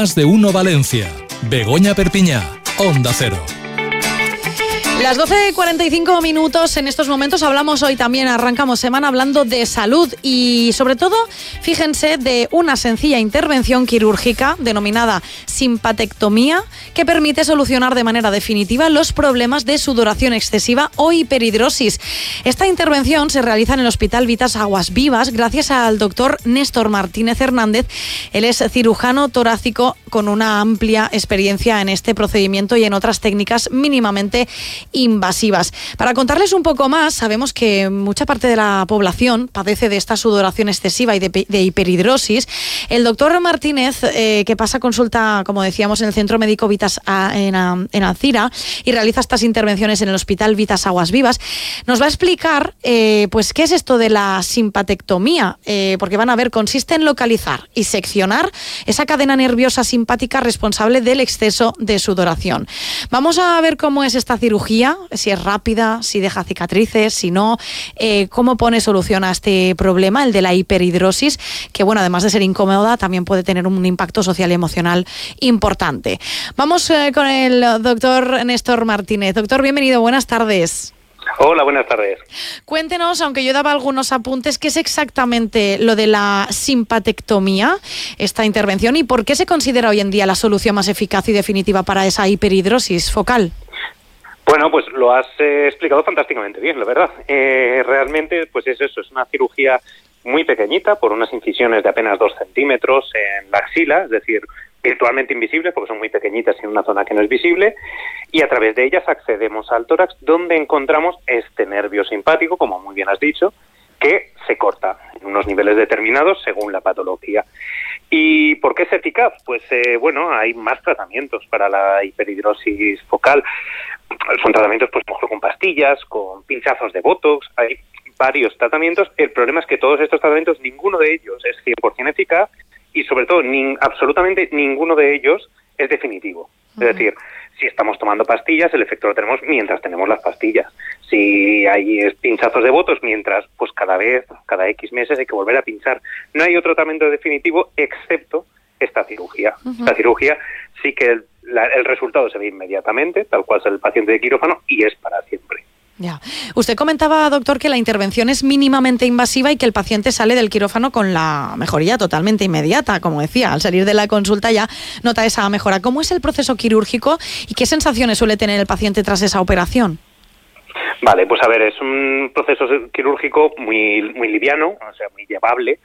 Más de Uno Valencia. Begoña Perpiñá, Onda Cero. Las 12:45 en estos momentos hablamos hoy también, arrancamos semana hablando de salud y sobre todo, fíjense, de una sencilla intervención quirúrgica denominada simpatectomía que permite solucionar de manera definitiva los problemas de sudoración excesiva o hiperhidrosis. Esta intervención se realiza en el Hospital Vitas Aguas Vivas gracias al doctor Néstor Martínez Hernández. Él es cirujano torácico con una amplia experiencia en este procedimiento y en otras técnicas mínimamente invasivas. Para contarles un poco más, sabemos que mucha parte de la población padece de esta sudoración excesiva y de hiperhidrosis. El doctor Martínez, que pasa consulta, como decíamos, en el Centro Médico Vitas en Alcira y realiza estas intervenciones en el Hospital Vitas Aguas Vivas, nos va a explicar pues qué es esto de la simpatectomía, porque van a ver, consiste en localizar y seccionar esa cadena nerviosa simpática responsable del exceso de sudoración. Vamos a ver cómo es esta cirugía, si es rápida, si deja cicatrices, si no, cómo pone solución a este problema, el de la hiperhidrosis, que bueno, además de ser incómoda, también puede tener un impacto social y emocional importante. Vamos con el doctor Néstor Martínez. Doctor, bienvenido, buenas tardes. Hola, buenas tardes. Cuéntenos, aunque yo daba algunos apuntes, ¿qué es exactamente lo de la simpatectomía, esta intervención, y por qué se considera hoy en día la solución más eficaz y definitiva para esa hiperhidrosis focal? Bueno, pues lo has explicado fantásticamente bien, la verdad. Realmente, pues es eso, es una cirugía muy pequeñita, por unas incisiones de apenas 2 centímetros en la axila, es decir, virtualmente invisibles porque son muy pequeñitas en una zona que no es visible, y a través de ellas accedemos al tórax, donde encontramos este nervio simpático, como muy bien has dicho, que se corta en unos niveles determinados según la patología. ¿Y por qué es eficaz? Pues bueno, hay más tratamientos para la hiperhidrosis focal. Son tratamientos, pues, mejor con pastillas, con pinchazos de botox, hay varios tratamientos. El problema es que todos estos tratamientos, ninguno de ellos es 100% eficaz y sobre todo absolutamente ninguno de ellos es definitivo. Es decir, si estamos tomando pastillas, el efecto lo tenemos mientras tenemos las pastillas. Si hay pinchazos de botox, mientras, pues cada X meses hay que volver a pinchar. No hay otro tratamiento definitivo excepto esta cirugía. Esta cirugía sí que el resultado se ve inmediatamente, tal cual es el paciente de quirófano, y es para siempre. Ya. Usted comentaba, doctor, que la intervención es mínimamente invasiva y que el paciente sale del quirófano con la mejoría totalmente inmediata, como decía. Al salir de la consulta ya nota esa mejora. ¿Cómo es el proceso quirúrgico y qué sensaciones suele tener el paciente tras esa operación? Vale, pues a ver, es un proceso quirúrgico muy liviano, o sea, muy llevable.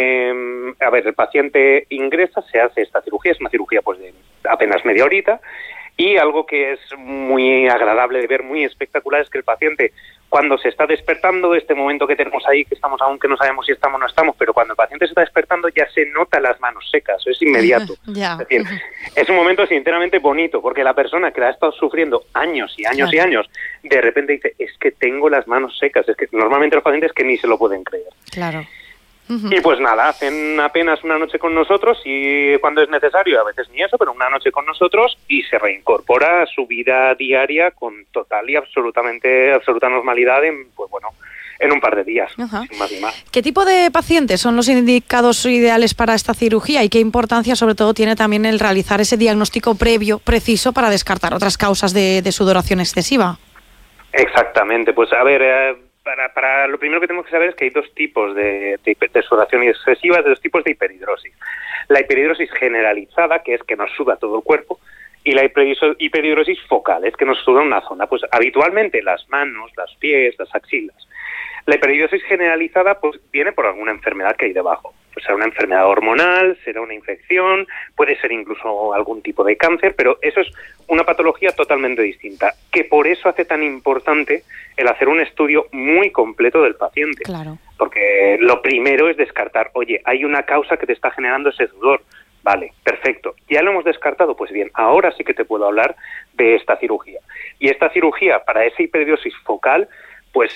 A ver, el paciente ingresa, se hace esta cirugía, es una cirugía pues de apenas media horita, y algo que es muy agradable de ver, muy espectacular, es que el paciente, cuando se está despertando, este momento que tenemos ahí, que estamos aún que no sabemos si estamos o no estamos, pero cuando el paciente se está despertando ya se nota las manos secas, es inmediato. Es decir, es un momento sinceramente bonito, porque la persona que la ha estado sufriendo años y años y años, de repente dice, es que tengo las manos secas, es que normalmente los pacientes que ni se lo pueden creer. Claro. Y pues nada, hacen apenas una noche con nosotros y cuando es necesario, a veces ni eso, pero una noche con nosotros y se reincorpora a su vida diaria con total y absoluta normalidad en un par de días, sin más ni más. ¿Qué tipo de pacientes son los indicados ideales para esta cirugía y qué importancia sobre todo tiene también el realizar ese diagnóstico previo, preciso, para descartar otras causas de sudoración excesiva? Exactamente, pues a ver... Para lo primero que tenemos que saber es que hay 2 tipos de sudoración excesiva, de 2 tipos de hiperhidrosis. La hiperhidrosis generalizada, que es que nos suda todo el cuerpo, y la hiperhidrosis focal, es que nos suda una zona. Pues habitualmente las manos, los pies, las axilas. La hiperhidrosis generalizada pues viene por alguna enfermedad que hay debajo. Pues será una enfermedad hormonal, será una infección, puede ser incluso algún tipo de cáncer, pero eso es una patología totalmente distinta, que por eso hace tan importante el hacer un estudio muy completo del paciente. Claro. Porque lo primero es descartar, oye, hay una causa que te está generando ese sudor. Vale, perfecto. Ya lo hemos descartado, pues bien, ahora sí que te puedo hablar de esta cirugía. Y esta cirugía para esa hiperhidrosis focal, pues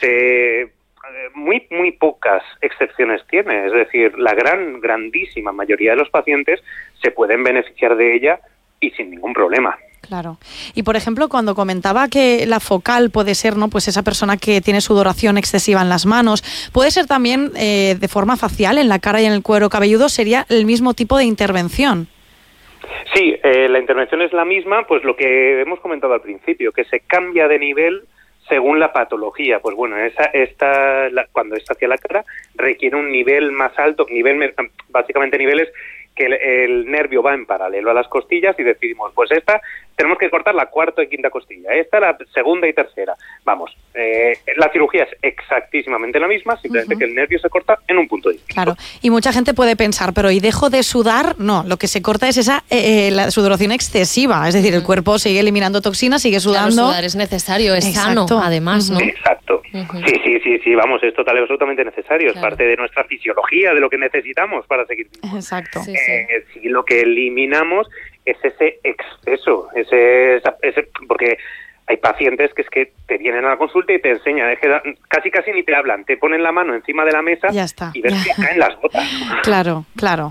muy pocas excepciones tiene. Es decir, la grandísima mayoría de los pacientes se pueden beneficiar de ella y sin ningún problema. Claro. Y por ejemplo, cuando comentaba que la focal puede ser, ¿no?, pues esa persona que tiene sudoración excesiva en las manos, puede ser también de forma facial, en la cara y en el cuero cabelludo, ¿sería el mismo tipo de intervención? Sí, la intervención es la misma, pues lo que hemos comentado al principio, que se cambia de nivel según la patología. Pues bueno, cuando es hacia la cara requiere un nivel más alto, básicamente niveles que el nervio va en paralelo a las costillas y decidimos, pues tenemos que cortar la cuarta y quinta costilla, esta la segunda y tercera. Vamos, la cirugía es exactísimamente la misma, simplemente que el nervio se corta en un punto distinto. Claro, y mucha gente puede pensar, pero ¿y dejo de sudar? No, lo que se corta es la sudoración excesiva, es decir, el cuerpo sigue eliminando toxinas, sigue sudando. Claro, sudar es necesario, es sano, además, ¿no? Exacto. Sí, vamos, es total y absolutamente necesario, es parte de nuestra fisiología, de lo que necesitamos para seguir vivos. Exacto. Sí, lo que eliminamos es ese exceso, porque hay pacientes que es que te vienen a la consulta y te enseñan, es que casi ni te hablan, te ponen la mano encima de la mesa y ves que caen las gotas. Claro.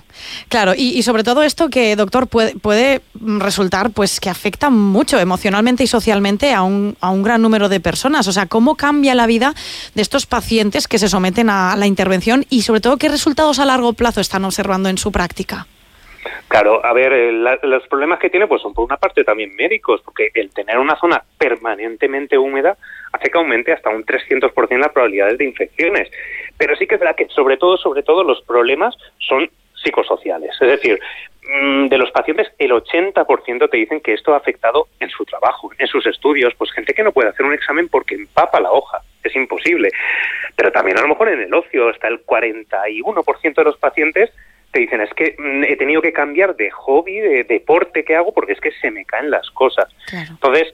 Y sobre todo esto que, doctor, puede resultar pues que afecta mucho emocionalmente y socialmente a un gran número de personas. O sea, ¿cómo cambia la vida de estos pacientes que se someten a la intervención y sobre todo qué resultados a largo plazo están observando en su práctica? Claro, a ver, los problemas que tiene pues son por una parte también médicos, porque el tener una zona permanentemente húmeda hace que aumente hasta un 300% las probabilidades de infecciones. Pero sí que es verdad que sobre todo los problemas son psicosociales. Es decir, de los pacientes el 80% te dicen que esto ha afectado en su trabajo, en sus estudios, pues gente que no puede hacer un examen porque empapa la hoja, es imposible. Pero también a lo mejor en el ocio, hasta el 41% de los pacientes te dicen, es que he tenido que cambiar de hobby, de deporte que hago, porque es que se me caen las cosas. Claro. Entonces,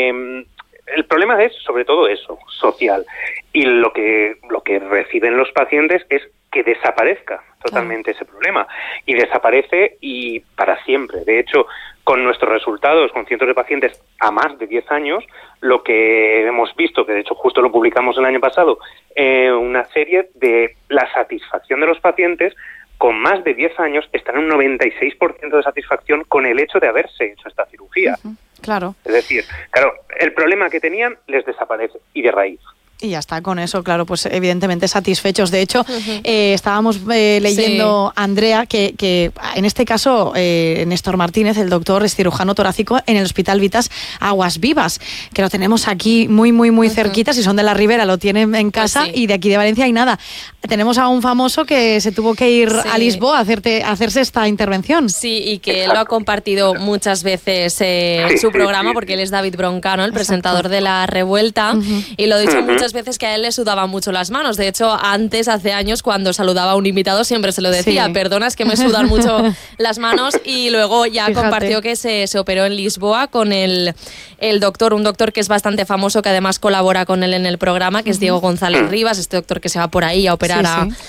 el problema es sobre todo eso, social. Y lo que reciben los pacientes es que desaparezca totalmente ese problema. Y desaparece y para siempre. De hecho, con nuestros resultados, con cientos de pacientes a más de 10 años, lo que hemos visto, que de hecho justo lo publicamos el año pasado, una serie de la satisfacción de los pacientes con más de 10 años están en un 96% de satisfacción con el hecho de haberse hecho esta cirugía. Claro. Es decir, claro, el problema que tenían les desaparece y de raíz. Y ya está, con eso, claro, pues evidentemente satisfechos. De hecho, estábamos leyendo, Andrea, que en este caso Néstor Martínez, el doctor, es cirujano torácico en el Hospital Vitas Aguas Vivas, que lo tenemos aquí muy cerquita. Si son de la Ribera lo tienen en casa, y de aquí de Valencia hay nada. Tenemos a un famoso que se tuvo que ir a Lisboa a hacerse esta intervención. Sí, y que lo ha compartido muchas veces en su programa, porque él es David Broncano, el presentador de La Revuelta, y lo he dicho muchas veces que a él le sudaban mucho las manos. De hecho, hace años, cuando saludaba a un invitado, siempre se lo decía, perdona, es que me sudan mucho las manos, y luego ya compartió que se operó en Lisboa con un doctor que es bastante famoso, que además colabora con él en el programa, que es Diego González Rivas, este doctor que se va por ahí a operar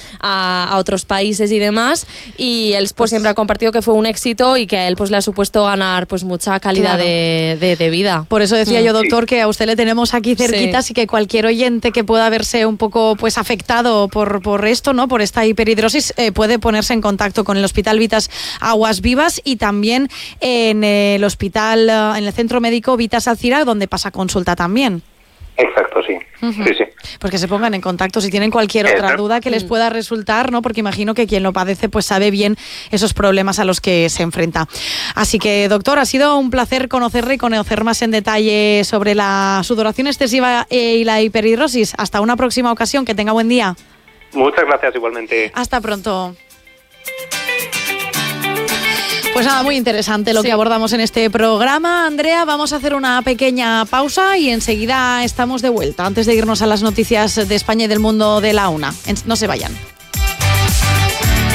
a otros países y demás, y él pues siempre ha compartido que fue un éxito y que a él pues le ha supuesto ganar pues mucha calidad de vida. Por eso decía yo, doctor, que a usted le tenemos aquí cerquita, así que cualquier oyente que pueda verse un poco pues afectado por esto, ¿no? Por esta hiperhidrosis, puede ponerse en contacto con el Hospital Vitas Aguas Vivas y también en el hospital, en el Centro Médico Vitas Alcira, donde pasa consulta también. Exacto, sí. Sí. Pues que se pongan en contacto si tienen cualquier otra duda que les pueda resultar, ¿no? Porque imagino que quien lo padece pues sabe bien esos problemas a los que se enfrenta. Así que, doctor, ha sido un placer conocerle y conocer más en detalle sobre la sudoración excesiva y la hiperhidrosis. Hasta una próxima ocasión, que tenga buen día. Muchas gracias, igualmente. Hasta pronto. Pues nada, muy interesante lo que abordamos en este programa. Andrea, vamos a hacer una pequeña pausa y enseguida estamos de vuelta, antes de irnos a las noticias de España y del mundo de la una. No se vayan.